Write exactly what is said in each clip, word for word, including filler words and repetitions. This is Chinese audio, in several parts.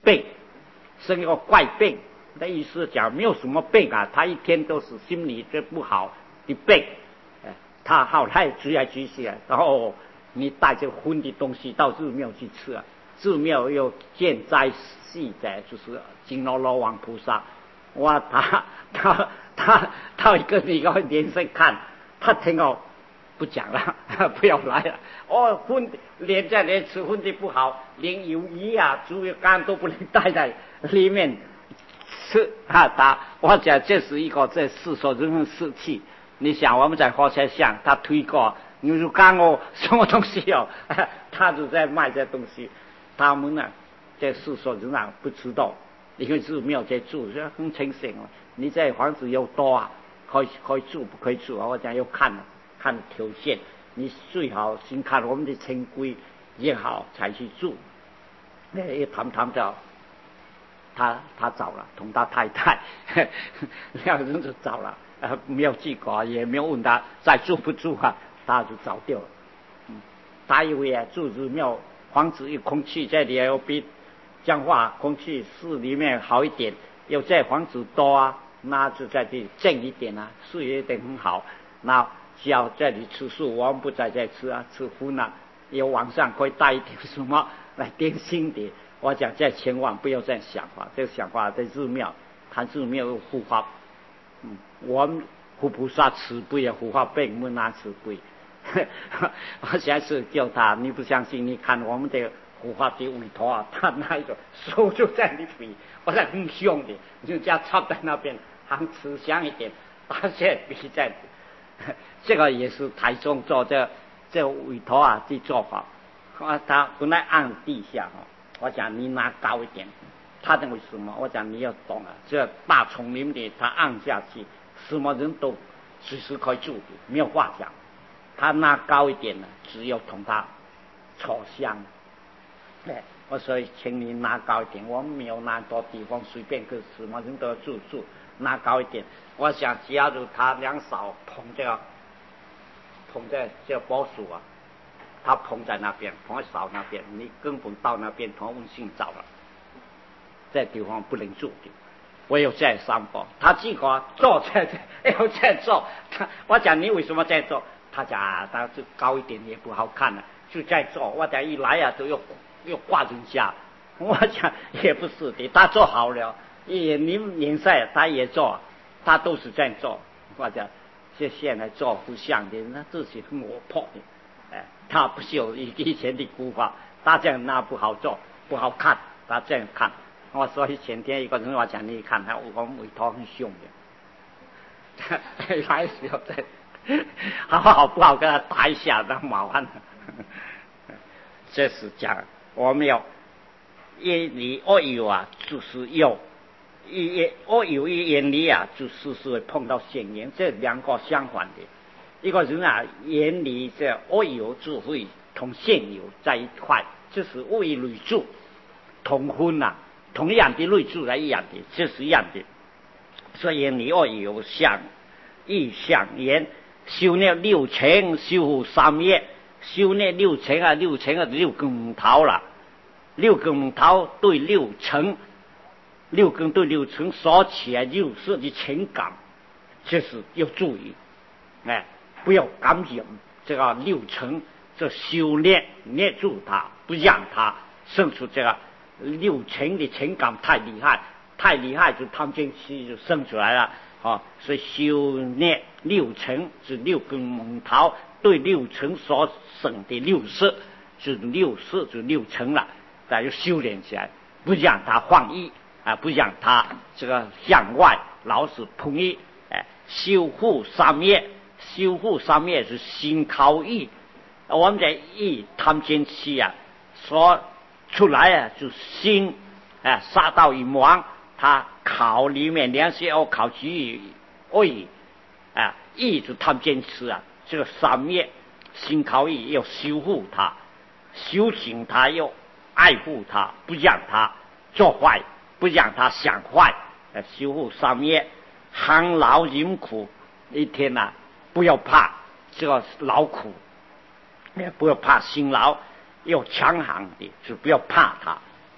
病，生一个怪病。那意思讲没有什么病啊，他一天都是心理这不好的病。他后来追来追去啊，然后你带着荤的东西到寺庙去吃啊，寺庙又建斋系在就是金罗罗王菩萨，哇，他他他他一个一个连声看，他听到不讲了，不要来了。哦，荤连在连吃荤的不好，连油鱼啊、猪肉干都不能带在里面吃啊！他我讲这是一个在世所人生事气。你想我们在火车上，他推过牛肉干哦，什么东西哦，他就在卖这东西。他们呢，在世所人啊不知道，因为寺庙在住，这很清醒了。你在房子有多啊，可以可以住不可以住啊？我讲要看看条件，你最好先看我们的清规也好才去住。那一谈谈着，他他走了，同他太太两个人就走了。呃，没有记过，也没有问他再住不住啊，他就走掉了。嗯，他以为啊，住寺庙房子有空气这里要比讲话空气室里面好一点，要在房子多啊，那就在这里静一点啊，视野一定很好。那只要这里吃素，我们不在这吃啊，吃荤啊，有晚上可以带一点什么来点心的。我讲这千万不要这样想法，这个想法在寺庙，看寺庙有护法。嗯，我们护菩萨慈悲啊，护法并没那慈悲。我下次叫他，你不相信？你看我们的护法的委托啊，他那一个手就在那边，我在很凶的，人家插在那边，还慈祥一点，而且比在，这个也是台中做这这委托啊的做法。啊，他本来按地下哈，我讲你拿高一点。他认为什么？我讲你要懂啊，这大丛林里他按下去，什么人都随时可以住的，没有话讲。他拿高一点呢，只有同他吵香。对，我所以请你拿高一点，我们没有那多地方随便个什么人都要住住，拿高一点。我想假如他两手捧这个捧在这个宝树啊，他捧在那边，捧在手那边，你根本到那边同温性找了。这地方不能住的，我有在上报。他结果坐在这，要在做。他我讲你为什么在做？他讲啊，他就高一点也不好看了，就在做。我讲一来啊，都要要挂人家。我讲也不是的，他做好了，也你年赛他也做，他都是在做。我讲这现在做不像的，那这是很活泼的。哎，他不是有以前的古法，他这样那不好做，不好看，他这样看。我所以前天一个人我讲，你看他我们委托很凶的，来时候再好好不好跟他打一下，那麻烦了。这是讲我们要远离恶友啊，就是有一恶友一远离啊，就是是会碰到险缘，这两个相反的。一个人啊，远离这恶友就会同现友在一块，就是物以类聚，同婚啊。同样的类住来一样的，这是一样的。所以你要有相意相言，修炼六尘，修三业，修炼六尘啊，六尘啊，六根木头了。六根木头对六尘，六根对六尘所起来六色的情感，这是要注意，哎，不要感染这个六尘，这修炼捏住它，不让它生出这个。六尘的情感太厉害，太厉害就贪嗔痴就生出来了啊！所以修炼六尘是六根木头对六尘所生的六色，是六色就六尘了，但要修炼起来，不让它放逸啊，不让它这个向外老是碰逸，哎，修护三业，修护三业是心考意，我们在意贪嗔痴啊，说。出来啊，就心啊杀到一亡，他考里面两些要考取位啊，意就贪嗔痴啊，这个三业心考意要修护他，修行他要爱护他，不让他做坏，不让他想坏，啊，修护三业，寒劳忍苦，一天啊不要怕这个劳苦，也不要怕辛劳。要强悍的，就不要怕他，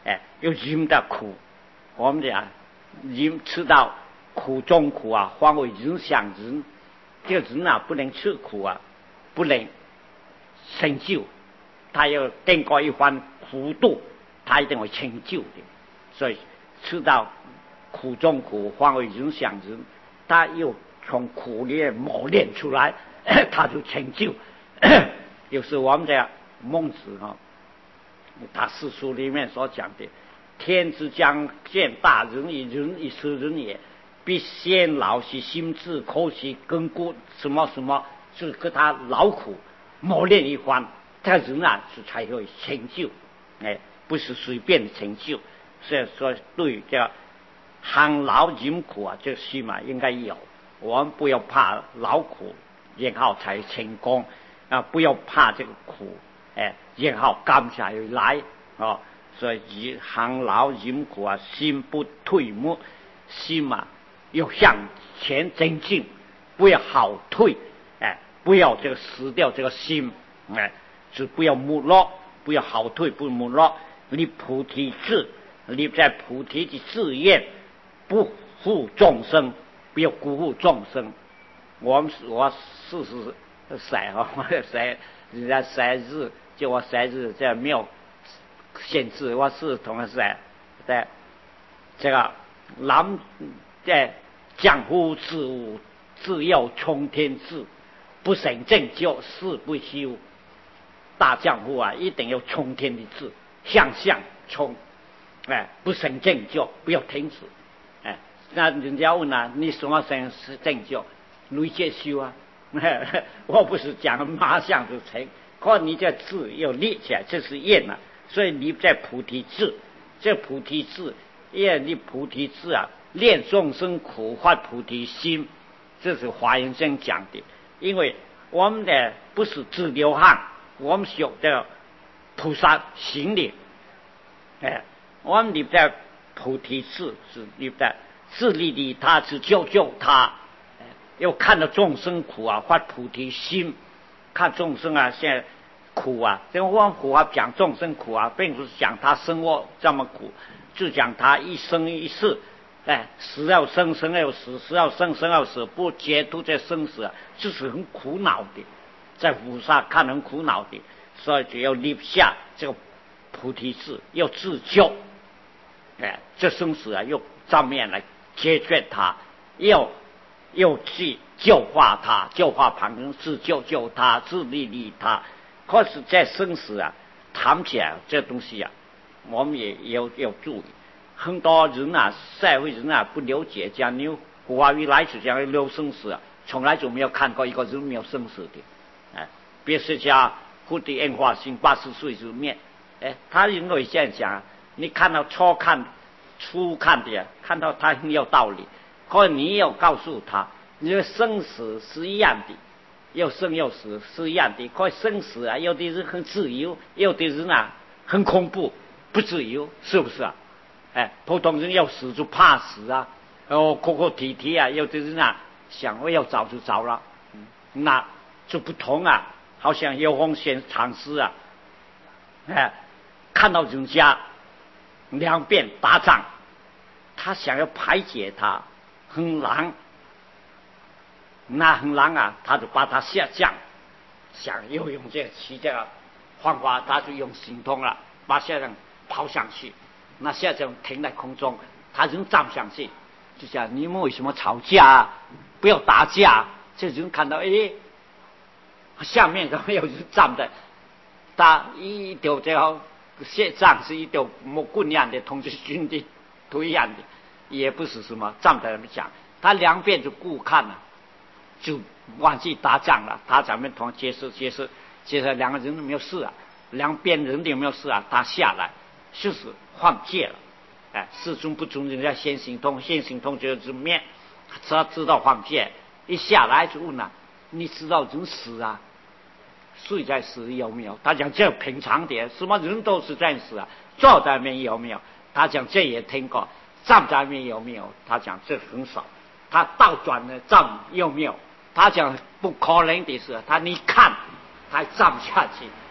哎，有人的苦，我们讲人吃到苦中苦啊，方为人上人。这个人啊，不能吃苦啊，不能成就，他要经过一番苦度，他一定会成就的。所以吃到苦中苦，方为人上人，他又从苦里面磨练出来，他就成就。有时我们讲孟子啊，他诗书里面所讲的，天之将见大人以人以食人也，必先劳其心志，苦其根骨，什么什么，就是跟他劳苦磨练一番，这人啊是才会成就，哎，不是随便的成就。所以说，对这行劳忍苦啊，这起码应该有。我们不要怕劳苦，然后才成功啊！不要怕这个苦，哎，然后甘下来啊！所以行劳忍苦啊，心不退没，心嘛要向前前进，不要后退，哎，不要这个死掉这个心，哎，就不要没落，不要后退，不没落。立菩提志，立在菩提的志愿，不负众生。不要辜负众生。我们我四十岁啊，我岁人家生日叫我生日，这没有限制。我是同样是在这个男在江湖之物，自要冲天志，不省正就事不休。大江湖啊，一定要冲天的志，向上冲，哎，不省正就，不要停止，哎。那人家问啊，你什么生是正就？累劫修啊！我不是讲马上就成，可你这志要立起来，这是愿啊。所以你在菩提志，这菩提志，愿立菩提志啊，练众生苦，发菩提心，这是华严经讲的。因为我们的不是自流汗，我们学的菩萨行理，哎，我们立在菩提志是立在。自利利他，是救救他，要看到众生苦啊，发菩提心，看众生啊，现在苦啊，这个往苦啊讲众生苦啊，并不是讲他生活这么苦，就讲他一生一世，哎，死要生，生要死，死要生，生要死，不解脱这生死啊，就是很苦恼的，在菩萨看很苦恼的，所以就要立下这个菩提志，要自救，哎，这生死啊，用上面来解决他，要要去教化他，教化旁人，自救救他，自利利他。可是，在生死啊，谈起来这东西啊，我们也要要注意。很多人啊，社会人啊，不了解讲你古话语来是讲聊生死啊，从来就没有看过一个人没有生死的。哎，别是讲蝴蝶烟花性八十岁就灭，哎，他认为这样讲，你看到初看。初看的，看到他很有道理，可你要告诉他，你的生死是一样的，要生要死是一样的。可生死啊，有的人很自由，有的人啊很恐怖，不自由，是不是啊？哎，普通人要死就怕死啊，哦，哭哭啼啼啊，有的人啊想我要早就早了，嗯，那就不同啊。好像有风险禅师啊，哎，看到人家两边打仗，他想要排解他，很难，那很难啊，他就把他下降，想又用这个骑这个方法，他就用行动了，把下降抛上去，那下降停在空中，他人站上去，就讲你们为什么吵架啊？不要打架。这人看到诶，下面怎么有人站的，他一条这个血杖是一条木棍一样的，同志军的图一样的，也不是什么站在那边讲，他两边就顾看了，就忘记打仗了。他咱们同结束结束结束，两个人都没有事啊，两边人都没有事啊，他下来就是换界了。哎，事中不中，人家先行通，先行通就是面，他知道换界，一下来就问了，你知道人死啊？睡在死有没有？他讲这平常点，什么人都是这样死啊。坐在那边有没有？他讲这也听过。站在那边有没有？他讲这很少。他倒转了站有没有？他讲不可能的事。他你看，他站不下去，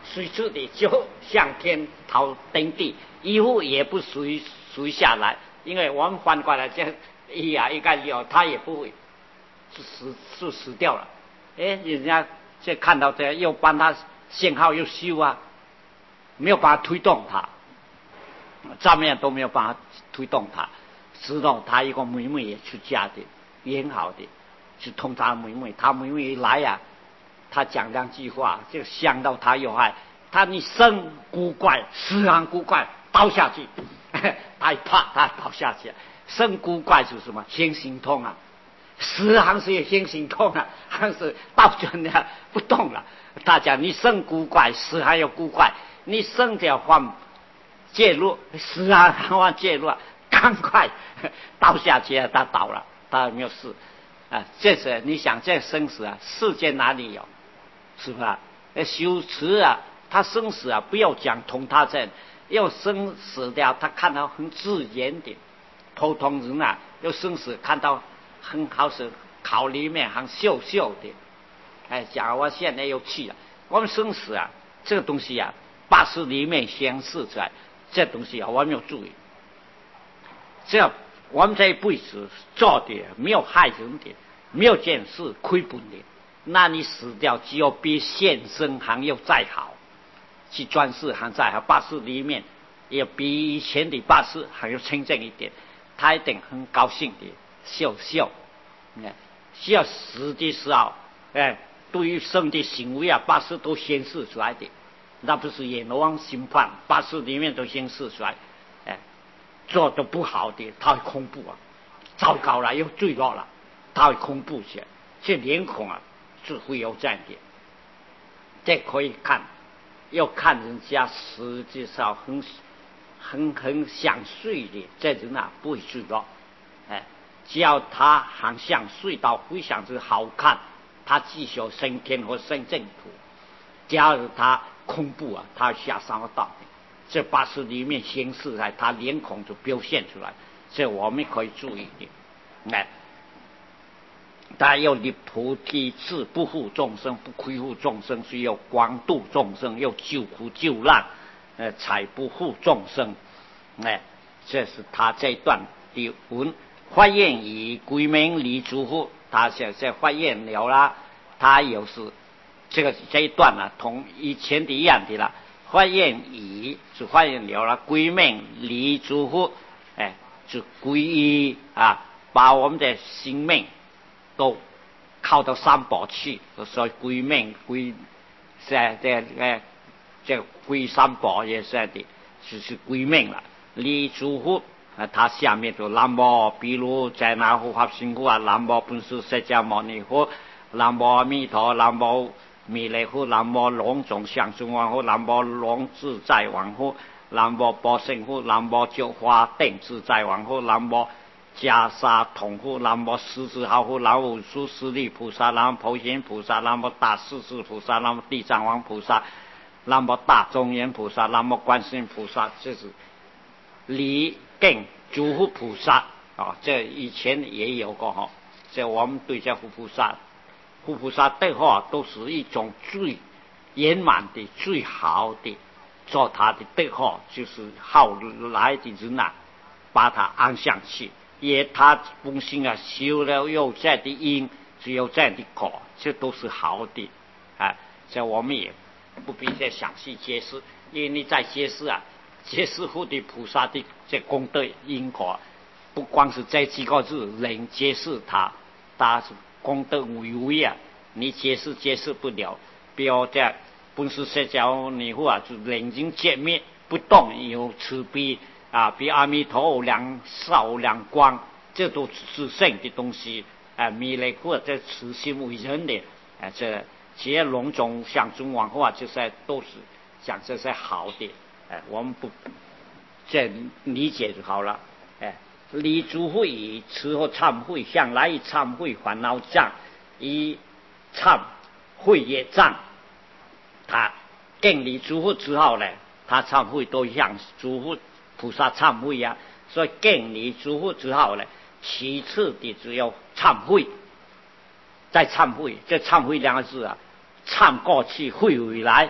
随之的就向天讨登地，衣服也不随随下来，因为我们翻过来这一呀一个有他也不会是死是死掉了。哎，人家这看到这又帮他信号又修啊，没有办法推动他，上面都没有办法推动他，直到他一个妹妹也出家的，也很好的，去通他妹妹，他妹妹一来呀、啊，他讲两句话就想到他有害，他你生古怪，死行古怪，倒下去，他一怕他倒下去，生古怪是什么？先心痛啊，死行是先心痛啊，还是倒转了不动了。他讲你生古怪，死还有古怪，你生条换介入，死啊换介入，赶快倒下去了，他倒了，他没有事啊。这是你想这生死啊，世间哪里有？是吧？修持啊，他生死啊，不要讲同他人，要生死的他看到很自然的，普通人啊，要生死看到很好是考里面很秀秀的。哎，假如我现在有气啊，我们生死啊，这个东西啊，八识里面显示出来，这东西啊，我没有注意。这我们这一辈子做的没有害人的，没有件事亏本的。那你死掉，只有比现生还要再好，去专事还再好，八识里面也比以前的八识还要清正一点，他一定很高兴的笑笑。哎，需要死的时候，哎，对于生的行为啊，八识都显示出来的，那不是阎王审判，八识里面都显示出来。哎，做的不好的，他会恐怖啊，糟糕了又坠落了，他会恐怖些，这脸孔啊。是会有这样的，这可以看，要看人家实际上很很很想睡的，这人啊不会睡着，哎，只要他还想睡到非常之好看，他继续升天或升净土。假如他恐怖啊，他下三个道，这八识里面显示在他脸孔就表现出来，这我们可以注意的，哎。他要立菩提志，不负众生，不亏负众生，是要广度众生，要救苦救难，呃，才不负众生。哎，这是他这一段的文。发愿以归命离诸佛，他现在发愿了啦，他又是这个这一段呢、啊，同以前的一样的啦。发愿以是发愿了了，归命离诸佛，哎，就皈依啊，把我们的性命。都靠到三宝去，所以归命归，这这这这归三宝也是的，就是归命了。离诸佛啊，它下面就南无比如在那护法神佛啊，南无本师释迦牟尼佛，南无阿弥陀，南无弥勒佛，南无龙种相尊王佛，南无龙自在王佛，南无宝胜佛，南无九华定自在王佛，南无袈裟统护，南无狮子好护，南无苏施利菩萨，南无普贤菩萨，南无大势至菩萨，南无地藏王菩萨，南无大庄严菩萨，南无观世音菩萨，这是礼敬诸佛菩萨啊。这以前也有过哈。这我们对这佛菩萨，佛菩萨对话都是一种最圆满的、最好的，做他的对话就是后来的人啊，把他安上去。也他本身啊修了有这样的因，只有这样的果，这都是好的啊。这我们也不必再详细解释，因为你在解释啊，解释佛的菩萨的这功德因果，不光是这几个字能解释它，它是功德巍巍啊，你解释解释不了。比如这本师释迦牟尼佛啊，就冷静见灭不动，有慈悲。啊，比阿弥陀两少两光，这都是圣的东西。啊，弥勒佛这慈心为人的，啊，这些龙种像尊王佛这些都是讲这些好的。哎、啊，我们不这理解就好了。哎、啊，离诸佛以慈和忏悔，向来以忏悔烦恼障，以忏悔业障。他更离诸佛之后呢，他忏悔都向诸佛菩萨忏悔呀、啊，所以更离诸佛之后呢，其次的只有忏悔，再忏悔。这忏悔两个字啊，忏过去，悔未来，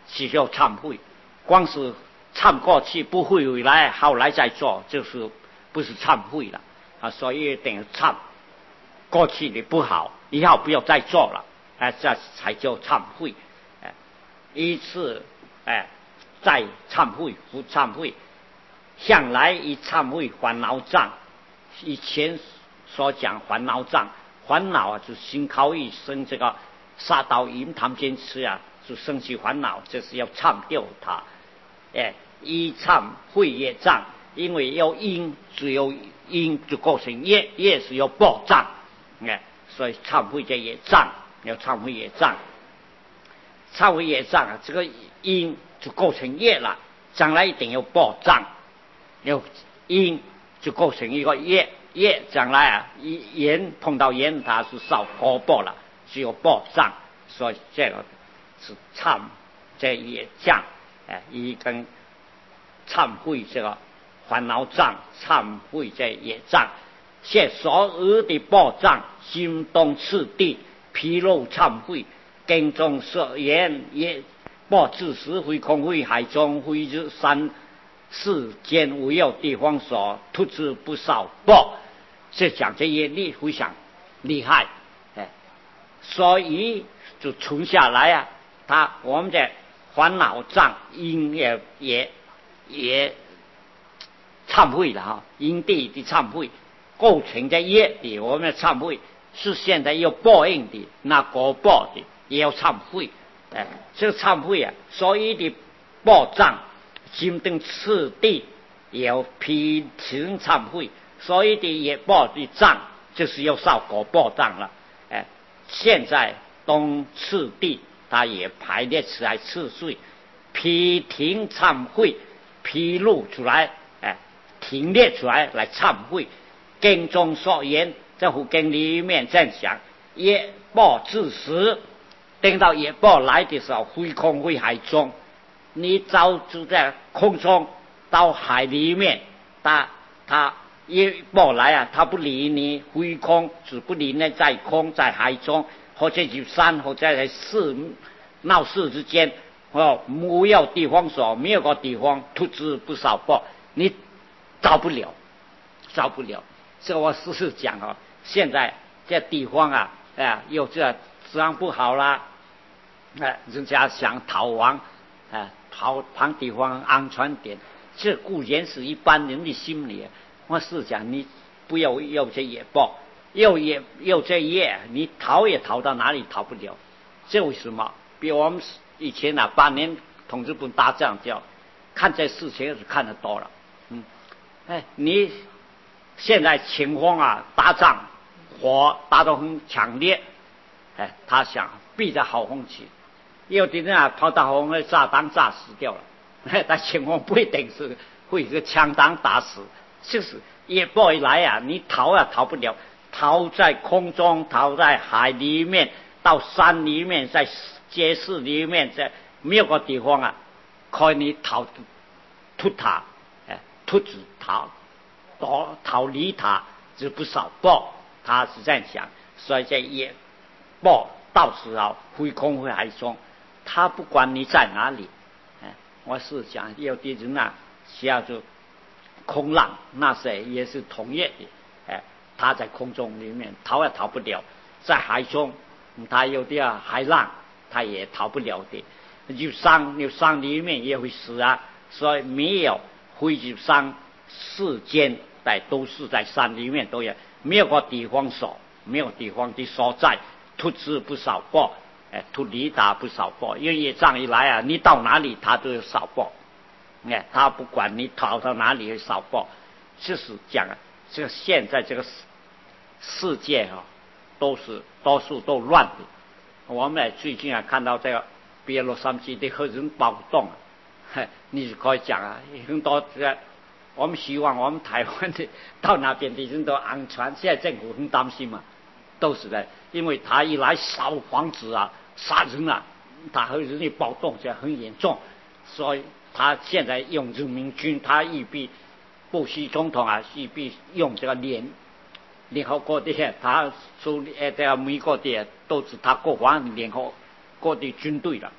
需要忏悔。光是忏过去不会回来，后来再做，就是不是忏悔了啊。所以等于忏过去的不好，以后不要再做了，哎，这才叫忏悔。哎，一次哎再忏悔不忏悔，向来以忏悔烦恼障。以前所讲烦恼障，烦恼啊，就心考一生这个杀盗淫贪奸痴啊，就生起烦恼，就是要忏掉它。哎，以忏悔业障，因为有因，只有因就构成业，业是有报障，哎，所以忏悔这业障，要忏悔业障。忏悔业障啊，这个因就构成业了，将来一定有报障，有因就构成一个业，业将来啊，缘碰到缘，它是受果报了，只有报障，所以这个是忏这业障。哎，一跟忏悔这个烦恼障，忏悔这业障，现所有的报障，心动次第，披露忏悔，经中所言也报自实非空非海中非之三世间无有地方所突之不少报，是讲这业力非常厉害，哎，所以就存下来啊，他我们的烦恼障因也也也忏悔了哈，因地的忏悔构成的业的我们的忏悔是现在有报应的，那果报的也要忏悔，哎，这个忏悔啊，所以的报障心定次第也要批评忏悔，所以的业报的障就是要受果报障了，哎，现在东次第它也排列起来次序，批评忏悔披露出来，哎，提列出来来忏悔。经中所言，这部经里面这样讲，业报自实，等到业报来的时候，非空非海中，你早就在空中到海里面，他他业报来啊，他不理你，非空只不理你在空在海中。或者就山，或者在世闹市之间，哦，没有地方所，没有个地方突之不少报，你找不了，找不了。这我事实讲哦，现在这地方啊，哎，又这治安不好啦，哎，人家想逃亡，哎，逃跑地方安全点，这固然是一般人的心理。我是讲你不要有这业报。又也又这业，你逃也逃到哪里逃不了？这为什么？比我们以前啊，八年统治部打仗叫看这事情是看得多了，嗯，哎，你现在情况啊，打仗火打得很强烈，哎，他想避着好风气，有的人啊跑到好风炸弹炸死掉了，哎，但情况不一定是会一个枪弹打死，就是业报一来啊，你逃啊逃不了。逃在空中，逃在海里面，到山里面，在街市里面，在没有个地方啊，可以你逃脱他，哎，脱子逃，逃逃离他，就不少报，他是这样想，所以这也报到时候非空非海中，他不管你在哪里，哎，我是讲有的人啊，叫做空浪，那些也是同业的，哎。他在空中里面逃也逃不了，在海中他有的啊海浪他也逃不了的，就山有山里面也会死啊，所以没有会去山世间在都是在山里面都有，没有个地方所，没有地方的所在，突之不少报，哎，突离他不少报，因为业障一来啊，你到哪里他都有少报，哎，他不管你逃到哪里有少报，就是讲啊，这个现在这个世界啊，都是多数都乱的。我们最近啊看到这个比如洛杉矶的黑人暴动，你可以讲啊，很多这我们希望我们台湾的到那边的人都安全，现在政府很担心嘛，都是的，因为他一来烧房子啊、杀人啊，他黑人的暴动这很严重，所以他现在用人民军，他预备布希总统啊，预备用这个联。联合国的，他属呃，这个美国的都是他国防联合国的军队了，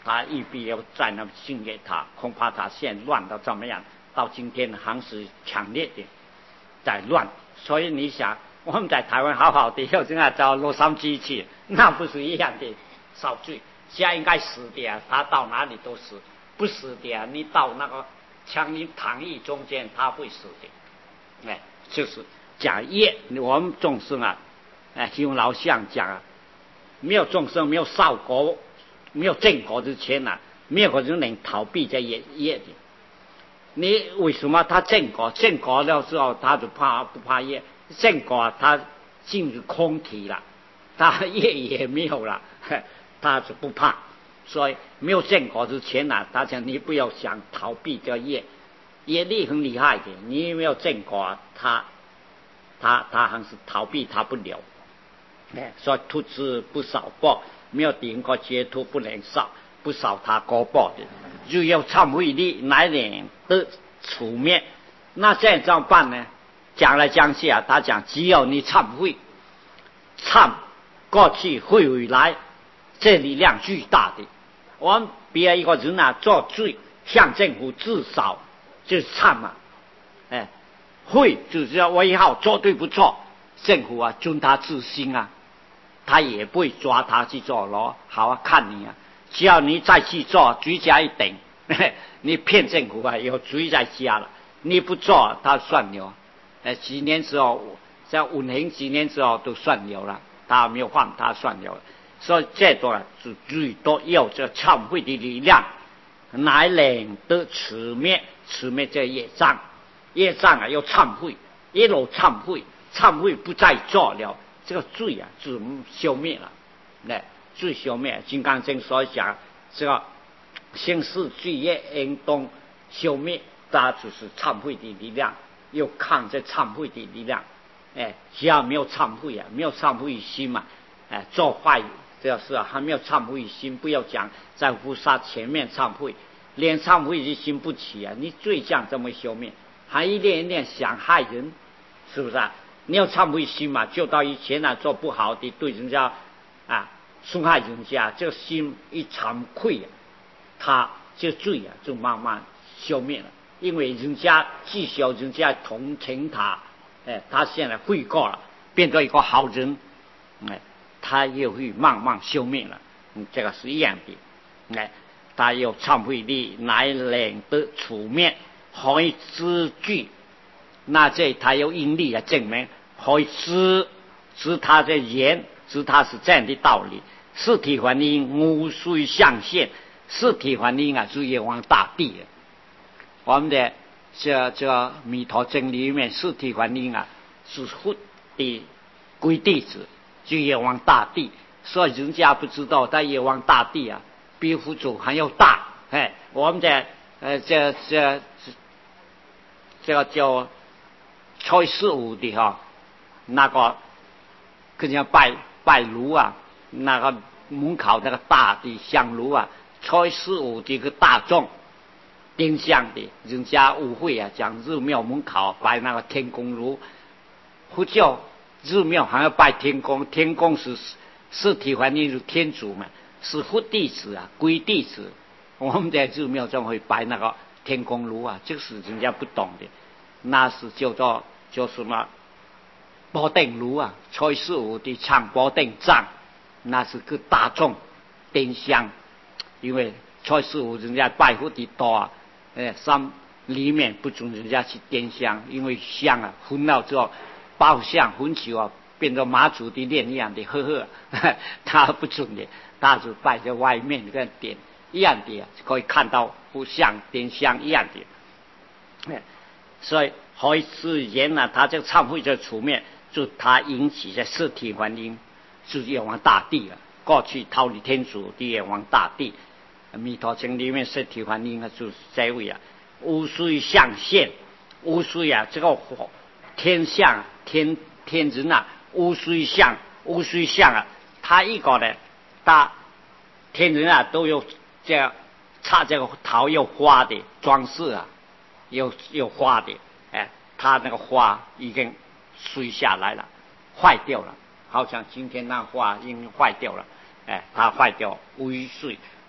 他玉璧又在那献给他，恐怕他现乱到怎么样？到今天还是强烈的在乱。所以你想，我们在台湾好好的，又现在到洛杉矶去，那不是一样的遭罪？现在应该死的啊，他到哪里都死，不死的啊，你到那个枪林弹雨中间，他会死的。哎，就是讲业，我们众生啊，哎，用老相讲啊，没有众生，没有少果，没有正果之前啊，没有人能逃避这业业的。你为什么他正果？正果了之后，他就怕不怕业？正果他进入空体了，他业也没有了，他就不怕。所以没有正果之前呢、啊，他讲你不要想逃避这业，业力很厉害的。你没有正果，他他他还是逃避他不了。哎，所以兔子不少报，没有顶过截图不能少，不少他果报的。就要忏悔力来年的处灭，那现在怎么办呢？讲来讲去啊，他讲只要你忏悔，忏过去会未来，这力量巨大的。我们别一个人啊做罪，向政府至少就是忏嘛，哎，会就是要我以后做对不错，政府啊遵他自心啊，他也不会抓他去做咯。好啊，看你啊。只要你再去做，追加一等，你骗政府啊，有追在加了。你不做，他算了。呃，几年之后，在五年几年之后都算了了，他没有换，他算了。所以这段啊，是最多有这忏悔的力量，来令得除灭，除灭这业障。业障啊，要忏悔，一路忏悔，忏悔不再做了，这个罪啊，就消灭了。来。罪消灭，金刚经所讲，这个心事罪业应当消灭，它就是忏悔的力量，又抗这忏悔的力量。哎，只要没有忏悔啊，没有忏悔心嘛，哎，做坏这事啊，还没有忏悔心，不要讲在菩萨前面忏悔，连忏悔的心不起啊，你罪将怎么消灭？还一点一点想害人，是不是啊？你要忏悔心嘛，就到以前啊做不好的，对人家啊。损害人家，这个心一惭愧啊，他这罪啊就慢慢消灭了。因为人家至少人家同情他，哎，他现在悔过了，变成一个好人，哎，他也会慢慢消灭了。嗯，这个是一样的，哎，他有忏悔力来令得除灭，可以知据，那这他有因力来证明，可以知知他的言。知他是这样的道理，四体还因无须象现，四体还因啊，是阎王大帝啊。我们的这这弥陀经里面，四体还因啊是佛的归弟子，就阎王大帝。所以人家不知道，但阎王大帝啊，比佛祖还要大。哎，我们的呃这这这个叫初十五的哈、哦，那个跟人家拜。拜炉啊，那个门口那个大的香炉啊，初十五这个大众丁香的，人家误会啊，讲日庙门口拜那个天公炉，佛教日庙还要拜天公，天公是四体还因是天主嘛，是佛弟子啊，归弟子。我们在日庙中会拜那个天公炉啊，这个是人家不懂的，那是叫做叫什么？保定炉啊，初十五的唱保定藏，那是个大众点香，因为初十五人家拜佛的多啊，哎，山里面不准人家去点香，因为香啊焚了之后，爆香焚酒啊，变成马祖的脸一样的，呵呵，他不准的，他是拜在外面这样点一样的，可以看到不像点香一样的，哎，所以可以是言呢，他这个忏悔就出面。就他引起的四体还因，是阎王大帝啊。过去桃李天主的阎王大帝，弥陀经里面四体还因啊，就是这位啊。无须象现，无须啊，这个天象天天人啊，无须象，无须象啊，他一个呢，大天人啊都有这样插这个桃有花的装饰啊，有有花的，哎，他那个花已经。碎下来了，坏掉了，好像今天那花已经坏掉了，哎，它坏掉微碎，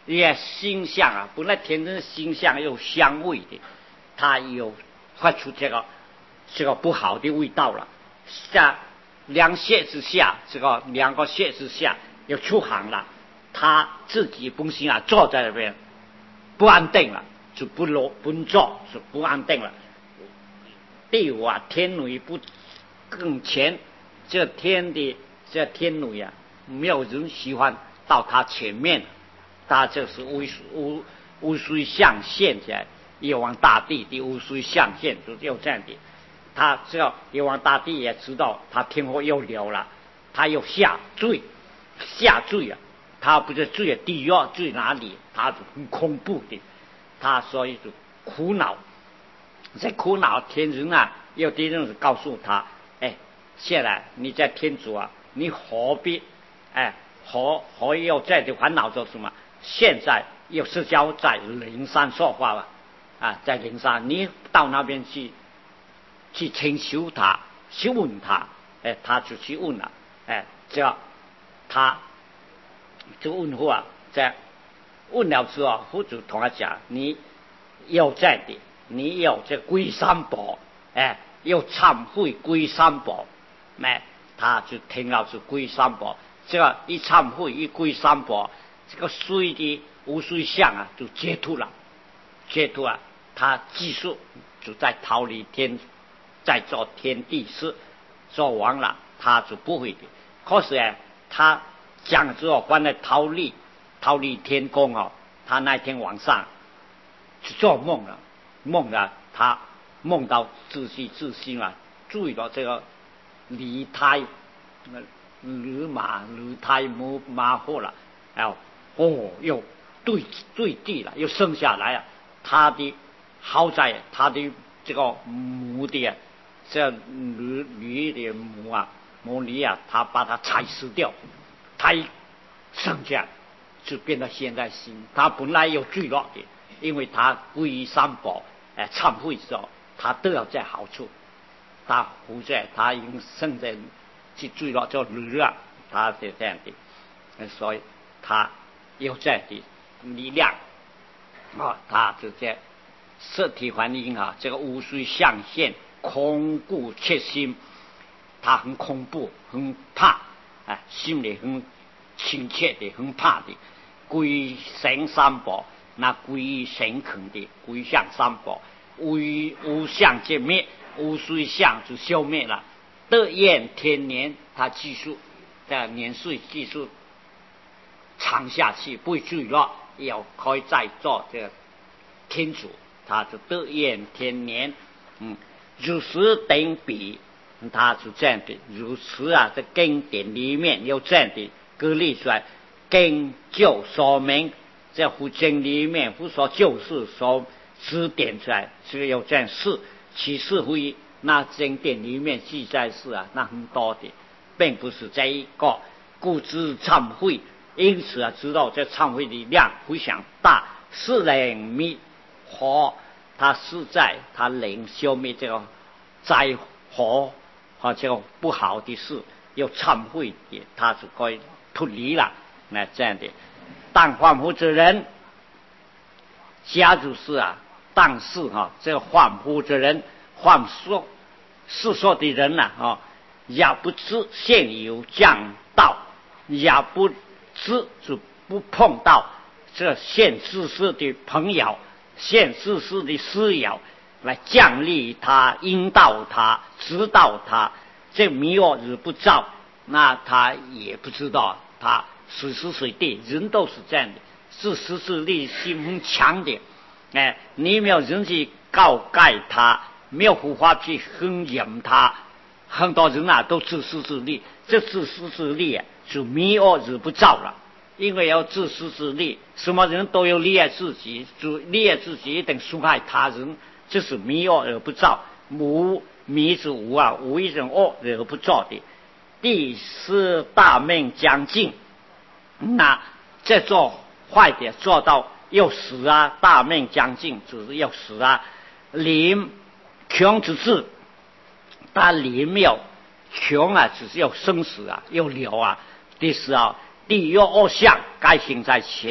也形象啊，本来天生形象有香味的，它有发出这个这个不好的味道了。下两穴之下，这个两个穴之下又出汗了，他自己本身啊坐在那边不安定了，就不落不坐，就不安定了。第五啊，天女不更前，这天的这天女啊，没有人喜欢到他前面，他就是无无无水象现起来，玉皇大帝的无水象现就有这样的。他知道玉皇大帝也知道他天火又流了，他又下坠下坠啊，他不是坠地狱坠哪里，他很恐怖的，他所以就苦恼。在苦恼天人啊，有的人是告诉他，哎，现在你在天主啊，你何必哎何何要在这烦恼做什么？现在有释迦在灵山说话了啊，在灵山，你到那边去去请求他，去问他，哎，他就去问了，哎，这样他这个问话在问了之后，佛祖同他讲，你要在的。你要这归三宝，哎，要忏悔归三宝，哎，他就听到是归三宝，这个一忏悔一归三宝，这个水的无水相啊就解脱了，解脱了，他继续就在逃离天，在做天地事，做完了他就不会的。可是哎，他讲之后，完了逃离逃离天宫哦，他那天晚上就做梦了。梦啊，他梦到自己自心啊，注意到这个离胎，驴马驴胎马马货了，哎哦，又对对地了，又生下来啊，他的好在他的这个母的啊，这驴驴的母啊母驴啊，他把它踩死掉，胎生下就变得现在心，他本来有坠落的，因为他皈依三宝。哎，忏悔之后，他都要在好处。他活在，他已经生在去坠落叫驴啊，他是这样的，所以他有这样的力量啊，他就在色体环境啊，这个无水象现，恐怖切心，他很恐怖，很怕，哎，心里很亲切的，很怕的，归神三宝。那归神肯的归向三宝，无无相见灭，无水相就消灭了。得厌天年，他继续在年岁继续长下去，不会坠落，要可以再做这个天主，他就得厌天年。嗯，如实等比，他是这样的。如此啊，在经典里面有这样的割例出来，根就说明。在佛经里面，佛说就是说指点出来，是有这样事。其实会那经典里面记载是啊，那很多的，并不是这一个。故知忏悔，因此啊，知道这忏悔的量非常大，是能灭祸。他是在他能消灭这个灾祸和这个不好的事，有忏悔的，他就可以脱离了。那这样的。但凡夫之人，假如是啊，但是哈、啊，这个凡夫之人，凡说世说的人呐啊，也不知现有讲道，也不知就不碰到这现世事的朋友，现世事的师友来奖励他、引导他、指导他，这迷惑日不照，那他也不知道他。随时随地，人都是这样的，是时时力心很强的。哎，你没有人去告盖他，没有护法去哼引他，很多人啊都自私自利，这自私自利啊就迷惑日不照了。因为要自私自利，什么人都有利害自己，就利害自己一定损害他人，这是迷惑而不照。无迷之无啊，无一人恶而不照的。第四大命将尽。那这做坏的做到要死啊，大命将尽，就是要死啊。临穷之至，他临没有穷啊，只是要生死啊，要留啊。第四啊，地狱恶相该行在前，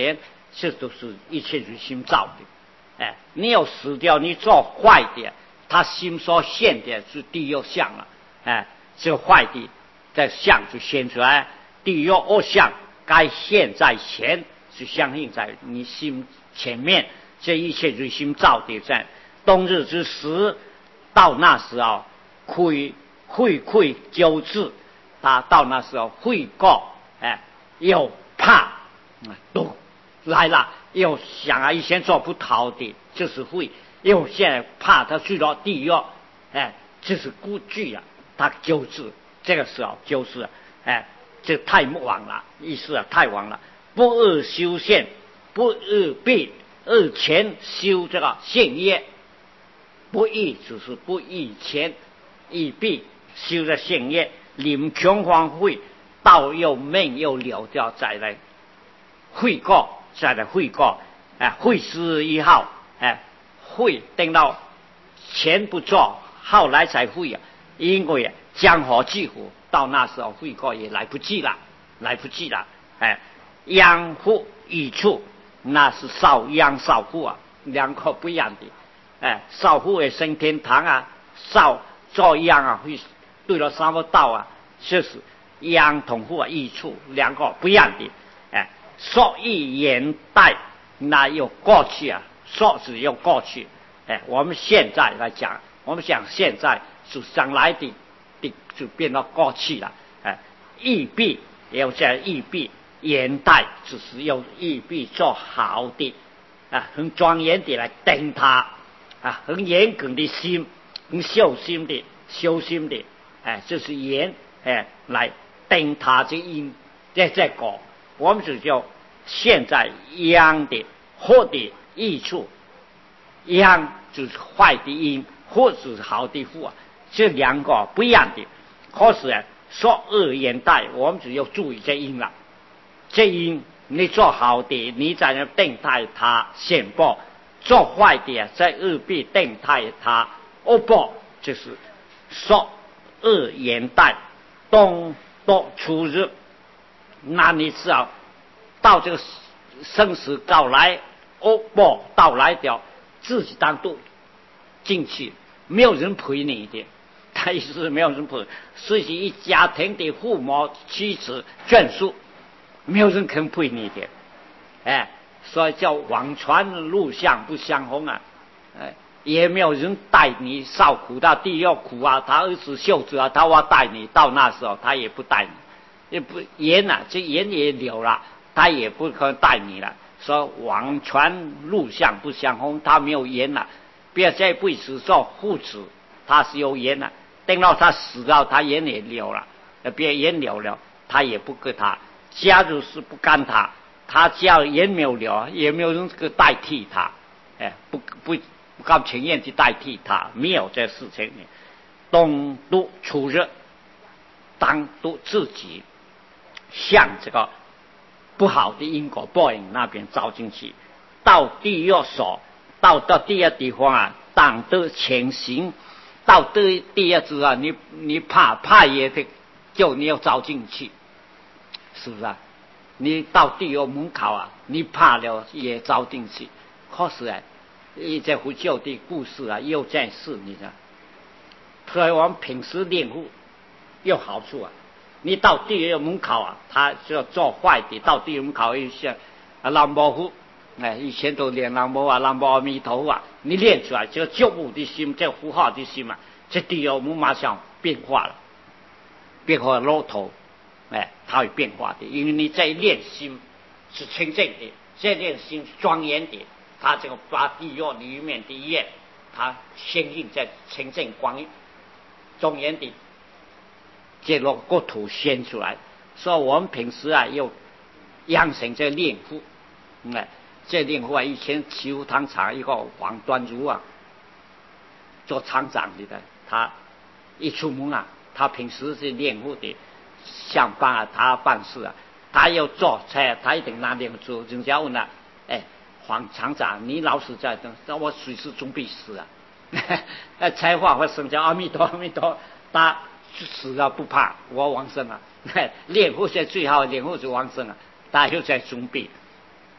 这都是一切是心造的。哎，你要死掉，你做坏的，他心所现的是地狱相了。哎，这坏的在相就现出来，地狱恶相该现在前，是相应在你心前面。这一切是心造的，在冬日之时，到那时候会会会纠治，他到那时候会告，哎，又怕，都来了，又想啊，以前做不逃的，就是会，又现在怕他去到地狱，哎，这是孤惧啊，他纠治，这个时候就是，哎，这太晚了，意思啊，太晚了，不二修宪，不二必。二前修这个宪业，不义就是不义前，义必修的宪业，临穷荒会到又命又了掉，再来悔过，再来悔过，哎，会师一号，哎，会等到前不做，后来才会啊，因为江河济湖，到那时候悔过也来不及了，来不及了，哎，养护益处。那是少阳少妇啊，两个不一样的。哎，少妇会升天堂啊，少做阳啊会对了三个道啊，就是阳同父啊益处两个不一样的。哎，说一言代那又过去啊，说是又过去。哎，我们现在来讲，我们讲现在是将来的的就变到过去了。哎，义必也有这义必。言代只是用义必做好的啊，很庄严的来盯他啊，很严格的心，很修心的修心的，哎，这是言哎来盯他这因在这个，我们只叫现在阳的或的益处，阳就是坏的因，或是好的负啊，这两个不一样的。可是啊，说恶言代，我们只要注意这因了。这因你做好的，你在那定态他显报；做坏的，在恶必定态他恶报，就是说恶言代东多出日。那你只要到这个生死到来，恶报到来掉，自己单独进去，没有人陪你的。他意思是没有人陪，所以一家庭的父母、妻子、眷属。没有人肯陪你的，哎，所以叫网传路相不相逢啊，哎，也没有人带你受苦到地狱苦啊，他儿子秀子啊，他要带你，到那时候他也不带你，也不盐啊，这盐也流了，他也不可能带你了。说网传路相不相逢，他没有盐了，别这辈子做父子，他是有盐了，等到他死了，他盐也流了，别盐流了，他也不给他。假如是不干他，他家也没有了，也没有人可代替他，哎，不不不甘情愿去代替他，没有这事情呢。东都出日，当都自己向这个不好的因果报应那边照进去，到地狱所，到到第二地方啊，当得前行，到第第二次啊，你你怕怕也得就你要照进去。是不是啊？你到地狱门口啊，你怕了也遭进去。可是啊，这佛教的故事啊，有件事，你知道？所以我们平时练佛有好处啊。你到地狱门口啊，他就要做坏的，到地狱门口一些啊南无佛，哎，以前都练南无啊，南无阿弥陀佛啊，你练出来这个救护的心，这个符号的心啊，这地狱门马上变化了，变化老头。哎，它会变化的，因为你在练心是清净的，在练心庄严的，它这个把地狱里面的业，它显映在清净光庄严的这个国土显出来。所以我们平时啊，要养成这练佛，哎，这练佛啊，以前祈福堂厂一个王端如啊，做厂长的，他一出门啊，他平时是练佛的。上班啊，他办事啊，他要做菜，他一定拿念珠。人家问他，哎，黄厂长，你老是在等，那我随时准备死啊！哎，菜花或生叫阿弥陀阿弥陀，他死了不怕，我往生啊！练佛是最好，练佛就往生啊！他就在准备。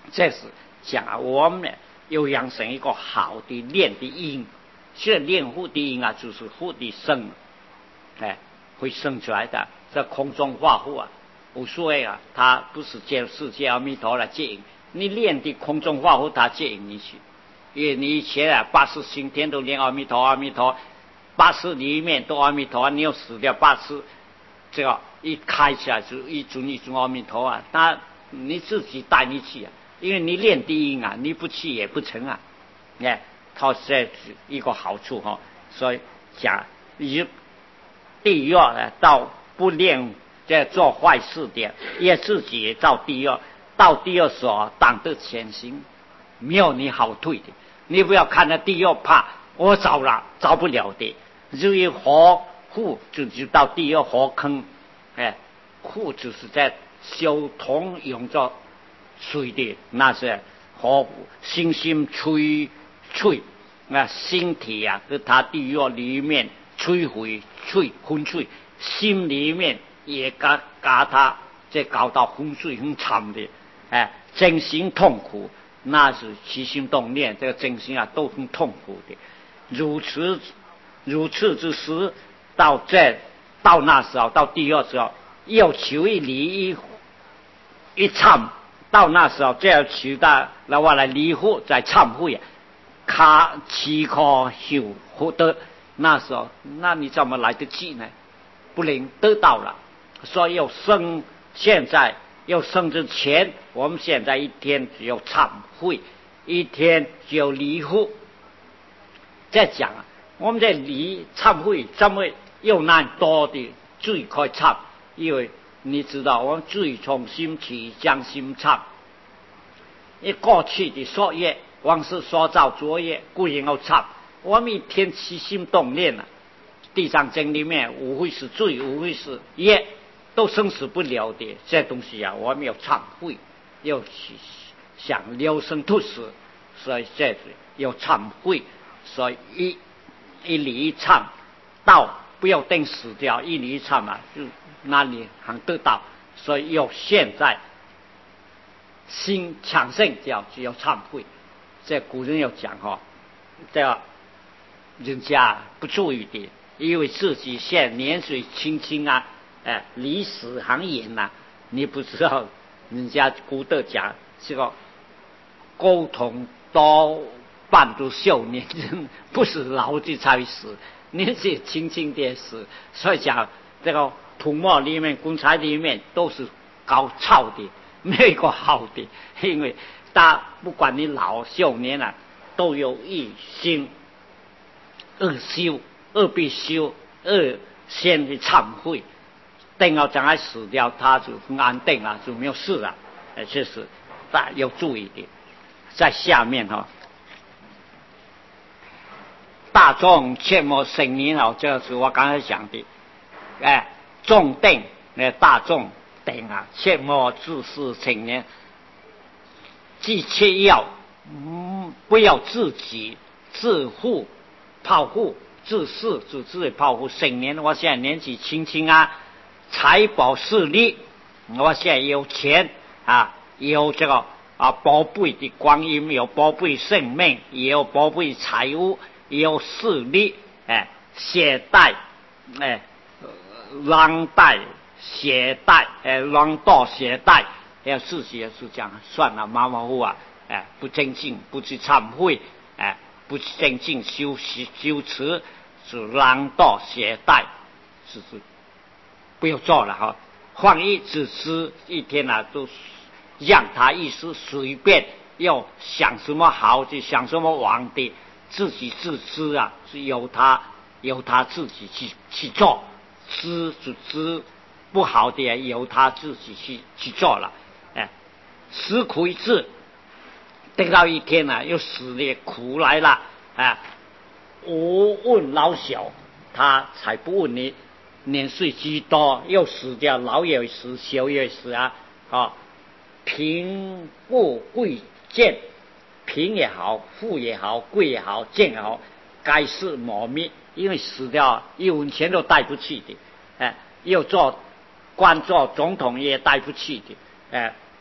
这是讲我们要养成一个好的练的因，现在练护的因啊，就是护的生，哎，会生出来的。这空中化护啊，无所谓啊，它不是借世界阿弥陀来接引你练的空中化护，它接引你去。因为你以前啊，八十星天都念阿弥陀阿弥陀，八十里面都阿弥陀，你又死掉八十，这个一开起来就一尊一尊阿弥陀啊，那你自己带你去啊，因为你练低音啊，你不去也不成啊，哎，它是一个好处哈、哦，所以讲以地狱呢，到不练在做坏事的，也自己也到地狱，到地狱所挡得前行，没有你好退的。你不要看到地狱怕，我找了找不了的，至于火户就就到地狱火坑，哎，户就是在修铜用着水的，那是火星星吹吹，那身体啊，跟他地狱里面摧毁摧昏睡，心里面也搞搞他，这搞到昏睡很惨的，哎，真心痛苦。那是起心动念，这个真心啊都很痛苦的。如此如此之时，到这到那时候，到第二时候，要求一离一一忏，到那时候就要求到那我来离婚再忏悔啊，卡七颗修获得那时候，那你怎么来得及呢？不能得到了，所以要生现在。要生之前，我们现在一天只有忏悔，一天只有离婚。再讲啊，我们在离忏悔怎么又难多的罪可以忏？因为你知道，我们罪从心起，将心忏。你过去的所业，往事所造作业，固然要忏。我们一天起心动念啊，地藏经里面无非是罪，无非是业。都生死不了的这东西啊，我们要忏悔，要想留生吐死，所以这是要忏悔，所以一一理一忏，到不要等死掉，一理一忏嘛，就哪里还得到？所以要现在心强盛掉就要忏悔。这古人有讲哈、哦，这人家不注意的，因为自己现年岁轻轻啊。哎，离死很远呐！你不知道，人家古德讲这个沟通多半都少年人，不是老的才死，年纪轻轻的死。所以讲这个土木里面、工材里面都是搞臭的，没有一个好的。因为大不管你老少年啊，都有一心二修，二必修，二先去忏悔。等到将来死掉，他就很安定了，就没有事了。哎，这是大要注意的。在下面哈、哦，大众切莫生念哦，这是我刚才讲的。哎，众定那大众定啊，切莫自私生念，既切要嗯不要自己自护保护自私，就自己保护生念。我现在年纪轻轻啊。财宝势力，我现在有钱啊，有这个啊宝贝的光阴，有宝贝生命，也有宝贝财物，也有势力，哎，携带，哎，浪带携带，哎，浪道携带，要自己也是这样，算了，马马虎啊，哎，不精进，不去忏悔，哎，不精进修修持，是浪道携带，是是。不要做了哈，放逸自私，一天啊都让他意思随便，要想什么好就想什么往的，自己自知啊，是由他由他自己去去做，知就知不好的由他自己去去做了，哎，吃苦一次，等到一天啊又死的苦来了，哎，无问老小，他才不问你。年岁居多，又死掉，老也死，小也死啊！啊，贫富贵贱，贫也好，富也好，贵也好，贱也好，该是磨灭，因为死掉一文钱都带不去的，哎，又做官做总统也带不去的，哎，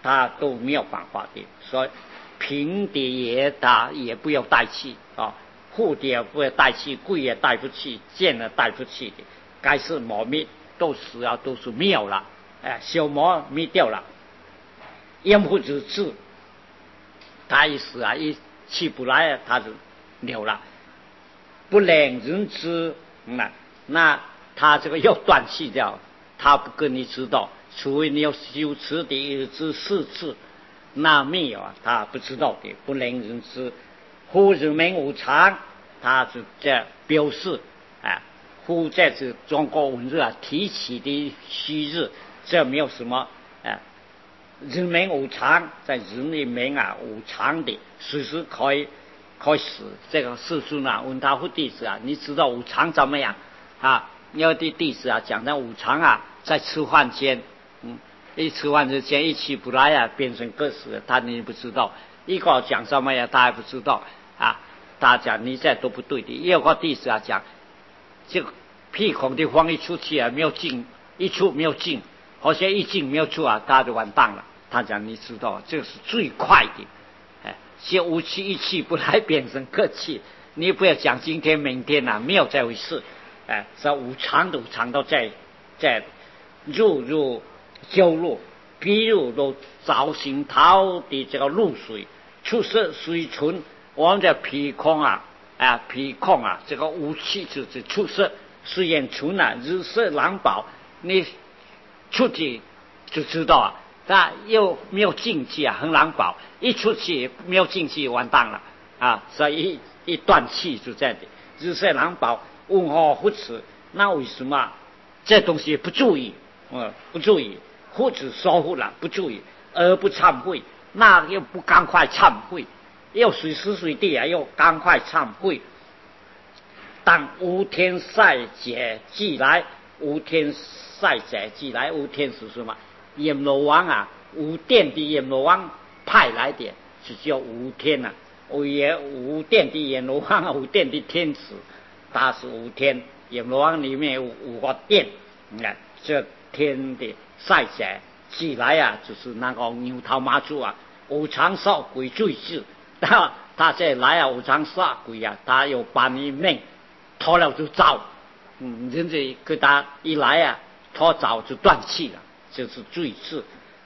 他都没有办法的。所以平的也他也不要带去啊，富的也不要带去，贵也带不去，贱也带不去的。该是磨灭都死啊，都是没有了，哎，小磨灭掉了。咽不止治，他一死啊，一起不来，他就扭了。不能人知，那那他这个要断气掉，他不跟你知道，除非你要修持的一知四字，那没有啊，他不知道的，不能人知。忽人民无常，他是这表示啊，忽在这中国文字啊提起的昔日，这没有什么啊。人民无常，在人里面啊无常的，随时可以可以死。这个世尊啊问他佛弟子啊，你知道无常怎么样啊？有的弟子啊讲到无常啊，在吃饭间，嗯，一吃饭之间一起不来啊，变成各死，他你不知道。一个讲什么呀，他还不知道啊。大家你这都不对的。有个弟子啊讲，这个屁孔的风一出去啊，没有进，一出没有进。好像一进没有出啊，大家就完蛋了。他讲你知道，这是最快的，哎，先无气一气不来变成客气，你不要讲今天明天啊，没有这回事，哎，这无常的无常都在在入入交入，比如都造型涛的这个露水，出色水存，我们的脾空啊，啊脾空啊，这个无气就是出色，虽然存啊，日色狼宝，你。出去就知道啊，他又没有进去啊，很难保。一出去没有进去，完蛋了啊！所以一一断气就这样的，日色难保，问号不耻。那为什么这东西不注意？嗯，不注意，或者疏忽了，不注意而不忏悔，那又不赶快忏悔，要随时随地啊，要赶快忏悔。当无天赛劫既来，无天。赛者既来，无天是什么？阎罗王啊，无殿的阎罗王派来的，是叫无天呐、啊。无也无殿的阎罗王，无殿的天子，他是无天。阎罗王里面有五个殿，你看这天的赛者既来啊，就是那个牛头马祖啊，无常少鬼最智，他他这来啊，无常少鬼啊，他又把你命拖了就走，嗯，人家给他一来啊。他早就断气了，就是最智。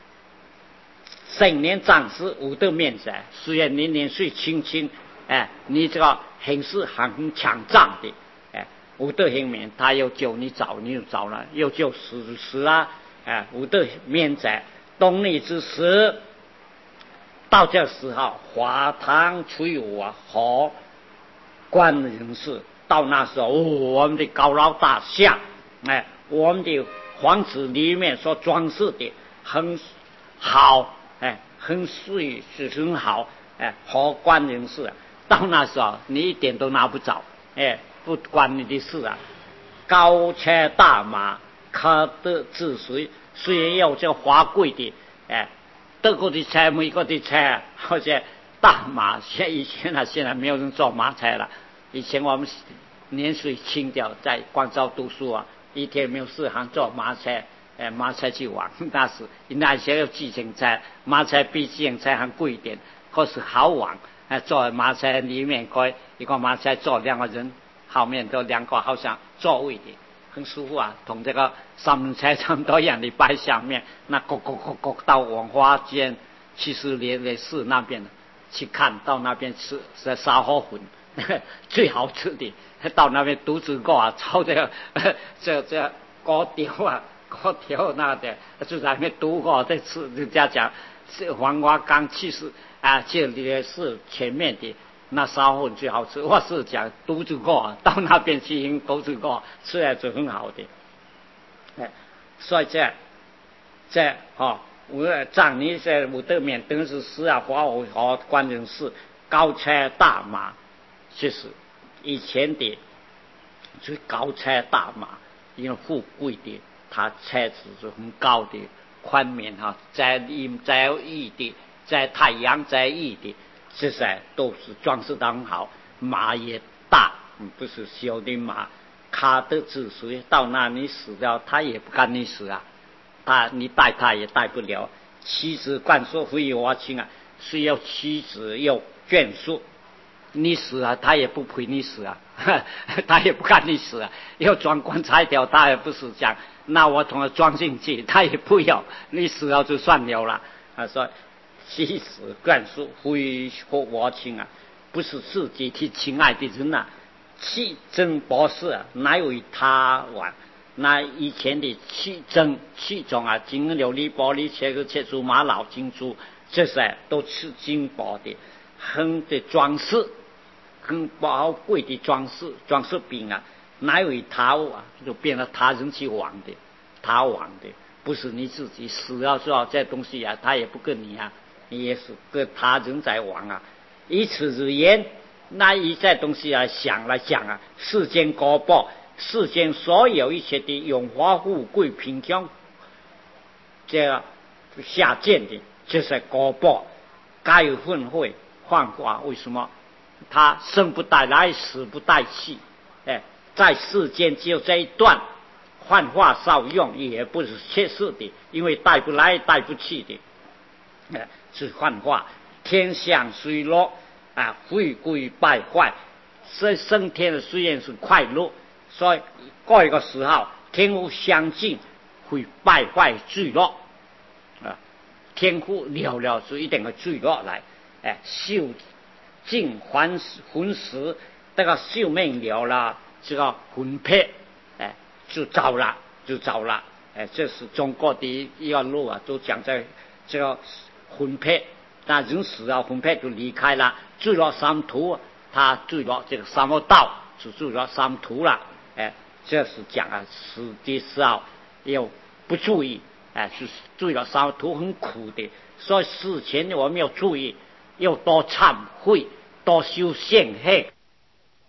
盛年长时无得面子，虽然年年岁轻轻，哎，你这个很是很强壮的，哎，无得幸免，他又叫你走，你就走了，又叫死死啦，哎，无得面子。冬日之时，到这时候，华堂吹舞啊，和观人士，到那时候，哦，我们的高楼大厦，哎。我们的房子里面所装饰的很好，哎，很碎是很好，哎，好观人士。到那时候你一点都拿不着，哎，不关你的事啊。高车大马，可得治水，虽然有这华贵的，哎，德国的车，美国的车，或者大马，现以前啊，现在没有人坐马车了。以前我们年岁轻掉，在广州读书啊。一天没有事，还坐马车，哎，马车去玩。那是那些有自行车，马车比自行车还贵一点，可是好玩。哎，坐马车里面可以一个马车坐两个人，后面都两个好像座位的，很舒服啊。同这个三轮车差不多一样的摆下面，那咕咕咕咕到文化街七十年的市那边去看到那边吃是沙河粉。最好吃的，到那边独自过啊，炒这个这这锅条啊，锅条那的，就在那边独过在吃。人家讲是黄花岗其实啊，这里是前面的那沙粉最好吃。我是讲独自过，到那边去独自过，吃来是很好的。哎，所以这这哈，我藏你这我对面等是十啊，花我好关键是高车大马。其实以前的就高车大马，因为富贵的，他车子是很高的，宽面哈，在阴在义的，在太阳在义的，这些都是装饰得很好，马也大，不是小的马，卡得治水，到那里死掉，他也不干你死啊，他你带他也带不了， 妻子灌输非我情啊，是要妻子要眷属。你死啊，他也不陪你死啊，他也不看你死啊。要装棺材条，他也不是讲，那我从他装进去，他也不要。你死了就算了了。他说，妻子灌输非我情啊，不是自己去亲爱的人啊。气争博士啊，哪有与他玩？那以前的气争气中啊，金琉璃玻璃切个切珠玛瑙金珠，这些都是金箔的，很的装饰，很宝贵的装饰装饰品啊，哪有与他啊？就变成他人去玩的，他玩的，不是你自己死了之后这东西啊，他也不跟你啊，你也是跟他人在玩啊，以此而言。那一切东西啊，想来讲啊，世间高报，世间所有一切的荣华富贵贫穷，这个下贱的，这是高报，该有混会幻化。为什么？他生不带来，死不带去，哎，在世间只有这一段，幻化少用，也不是切实的，因为带不来，带不去的，哎，是幻化。天象衰落。啊，富贵败坏，所以升天的虽然是快乐，所以过一个时候，天福相近，会败坏坠落。啊，天福了了就一定会坠落来。哎，寿尽还魂时，这个寿命了了，这个魂魄，哎，就走了，就走了。哎，这是中国的一个路啊，都讲在这个魂魄。那人死了，魂魄就离开了，坠落三途，他坠落这个三恶道，就坠落三途了。哎，这是讲啊，死的时候要不注意，哎，是坠落三途很苦的，所以死前我们要注意，要多忏悔，多修善行。